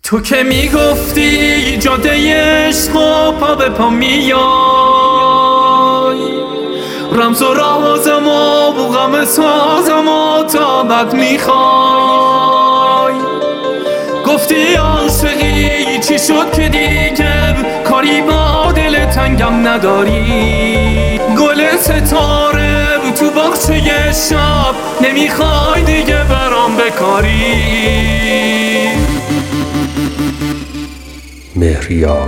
تو که میگفتی جاده عشق و پا به پا میای، رمز و رازم و بوغم سازم و طاقت میخوای. گفتی عاشقی چی شد که دیگه کاری با دل تنگم نداری. گل ستاره تو باغچه شب نمیخوای دیگه برام بکاری. مهریار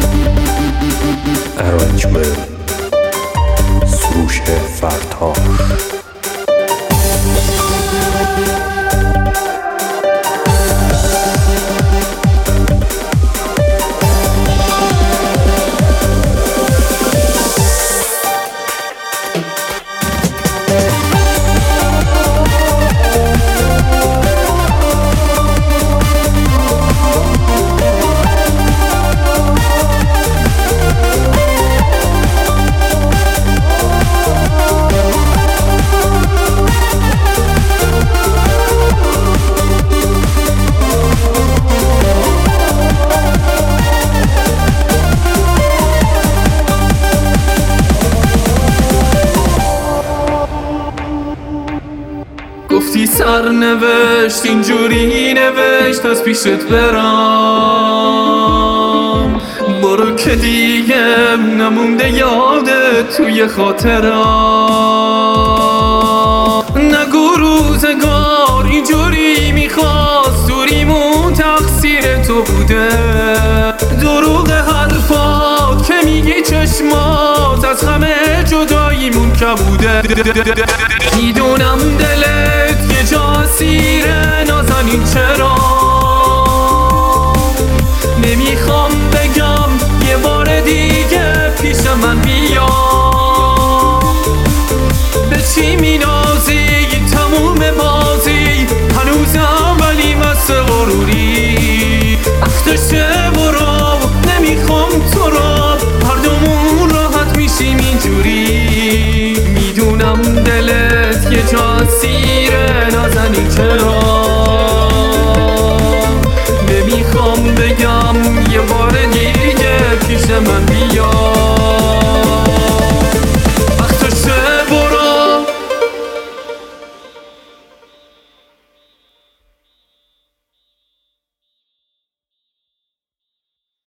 ارانجمنت سروش فرتاش. گفتی سرنوشت اینجوری نوشت از پیشت برم، برو که دیگه نمونده یادت توی خاطرم. نگو روزگار اینجوری میخواست دوریمون تقصیر تو بوده. دروغ حرفات که میگی چشمات از همه جداییمون کبوده. میدونم دلت یه جا اسیره نازنین، چرا نمیخوام بگم یه بار دیگه پیش من بیا. به چی مینازی تموم بازی هنوزم ولی مست غروری. وقتشه برو نمیخوام تو را هر دومون راحت میشیم اینجوری. میدونم دلت یه جا اسیره نازنین، چرا